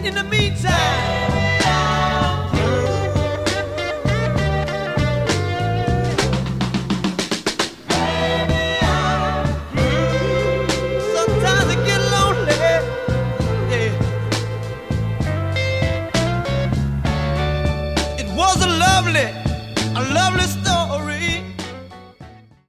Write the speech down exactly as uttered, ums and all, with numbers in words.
In the meantime, sometimes I get lonely. Yeah. It was a lovely, a lovely